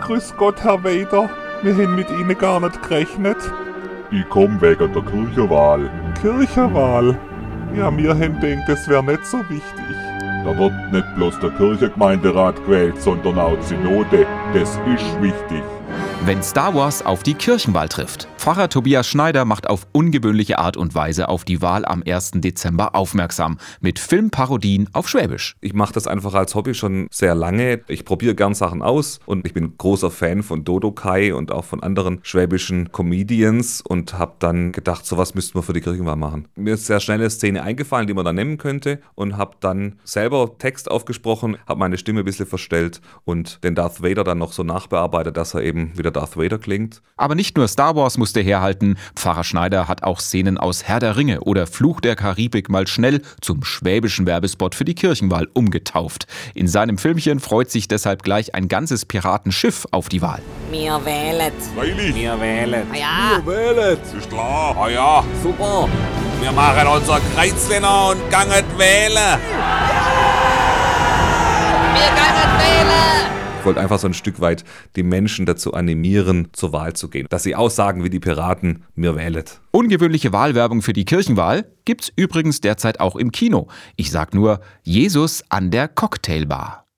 Grüß Gott, Herr Weder. Wir haben mit Ihnen gar nicht gerechnet. Ich komm wegen der Kirchenwahl. Kirchenwahl? Ja, wir haben gedacht, das wäre nicht so wichtig. Da wird nicht bloß der Kirchengemeinderat gewählt, sondern auch die Synode. Das ist wichtig. Wenn Star Wars auf die Kirchenwahl trifft. Pfarrer Tobias Schneider macht auf ungewöhnliche Art und Weise auf die Wahl am 1. Dezember aufmerksam. Mit Filmparodien auf Schwäbisch. Ich mache das einfach als Hobby schon sehr lange. Ich probiere gern Sachen aus und ich bin großer Fan von Dodo Kai und auch von anderen schwäbischen Comedians und habe dann gedacht, sowas müssten wir für die Kirchenwahl machen. Mir ist sehr schnell eine Szene eingefallen, die man da nehmen könnte und habe dann selber Text aufgesprochen, habe meine Stimme ein bisschen verstellt und den Darth Vader dann noch so nachbearbeitet, dass er eben wieder Darth Vader klingt. Aber nicht nur Star Wars musste herhalten. Pfarrer Schneider hat auch Szenen aus Herr der Ringe oder Fluch der Karibik mal schnell zum schwäbischen Werbespot für die Kirchenwahl umgetauft. In seinem Filmchen freut sich deshalb gleich ein ganzes Piratenschiff auf die Wahl. Wir wählen. Freilich. Wir wählen. Ah ja. Wir wählen. Ist klar. Ah ja. Super. Wir machen unser Kreuzlener und gangen wählen. Wir gangen wählen. Ich wollte einfach so ein Stück weit die Menschen dazu animieren, zur Wahl zu gehen. Dass sie aussagen wie die Piraten, mir wählet. Ungewöhnliche Wahlwerbung für die Kirchenwahl gibt's übrigens derzeit auch im Kino. Ich sag nur Jesus an der Cocktailbar.